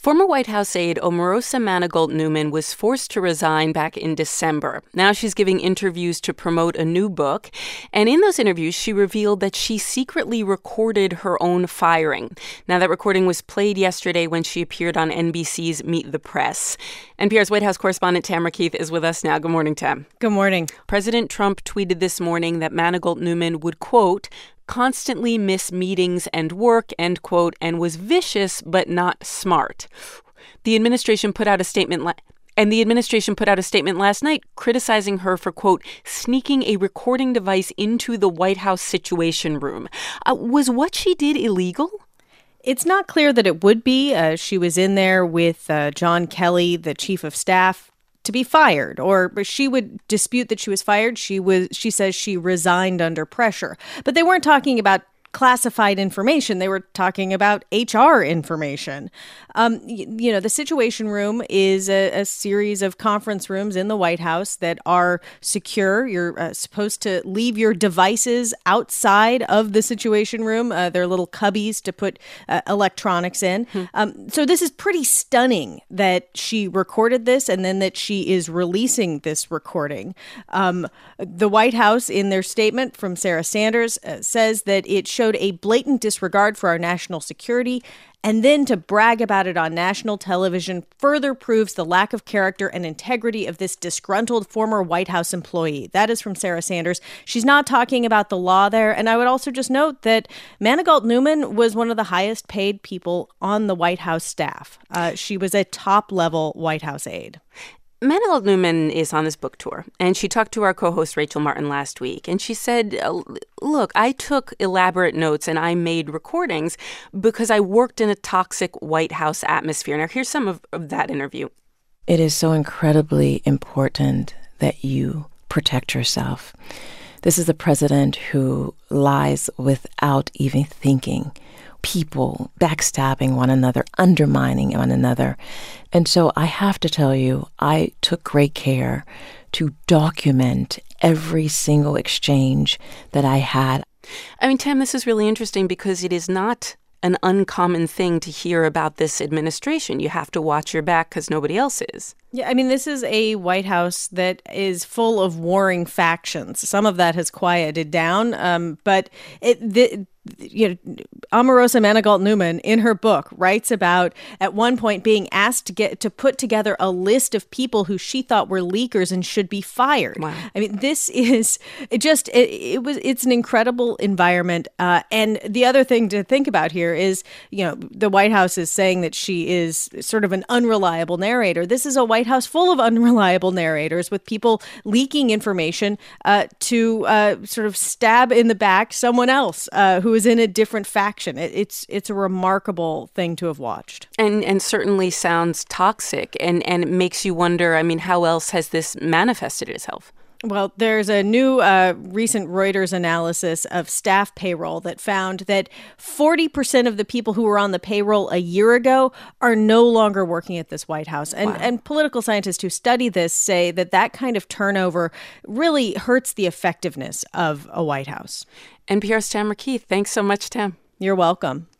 Former White House aide Omarosa Manigault Newman was forced to resign back in December. Now she's giving interviews to promote a new book. And in those interviews, she revealed that she secretly recorded her own firing. Now, that recording was played yesterday when she appeared on NBC's Meet the Press. NPR's White House correspondent Tamara Keith is with us now. Good morning, Tam. Good morning. President Trump tweeted this morning that Manigault Newman would, quote, constantly miss meetings and work, end quote, and was vicious but not smart. The administration put out a statement last night criticizing her for, quote, sneaking a recording device into the White House Situation Room. Was what she did illegal? It's not clear that it would be. She was in there with John Kelly, the chief of staff, to be fired, or she would dispute that she was fired. She says she resigned under pressure. But they weren't talking about classified information. They were talking about HR information. The Situation Room is a series of conference rooms in the White House that are secure. You're supposed to leave your devices outside of the Situation Room. They're little cubbies to put electronics in. So this is pretty stunning that she recorded this and then that she is releasing this recording. The White House, in their statement from Sarah Sanders, says that it showed a blatant disregard for our national security, and then to brag about it on national television further proves the lack of character and integrity of this disgruntled former White House employee. That is from Sarah Sanders. She's not talking about the law there. And I would also just note that Manigault Newman was one of the highest paid people on the White House staff. She was a top-level White House aide. Manigault Newman is on this book tour, and she talked to our co-host Rachel Martin last week, and she said, look, I took elaborate notes and I made recordings because I worked in a toxic White House atmosphere. Now, here's some of that interview. It is so incredibly important that you protect yourself. This is a president who lies without even thinking. People backstabbing one another, undermining one another. And so I have to tell you, I took great care to document every single exchange that I had. I mean, Tam, this is really interesting because it is not an uncommon thing to hear about this administration. You have to watch your back because nobody else is. Yeah, I mean, this is a White House that is full of warring factions. Some of that has quieted down, but Omarosa Manigault Newman, in her book, writes about at one point being asked to put together a list of people who she thought were leakers and should be fired. Wow. I mean, this is it's an incredible environment. And the other thing to think about here is, the White House is saying that she is sort of an unreliable narrator. This is a White House full of unreliable narrators with people leaking information to sort of stab in the back someone else who is in a different faction. It's a remarkable thing to have watched. And certainly sounds toxic and it makes you wonder, I mean, how else has this manifested itself? Well, there's a new recent Reuters analysis of staff payroll that found that 40% of the people who were on the payroll a year ago are no longer working at this White House. And political scientists who study this say that kind of turnover really hurts the effectiveness of a White House. NPR's Tamara Keith. Thanks so much, Tam. You're welcome.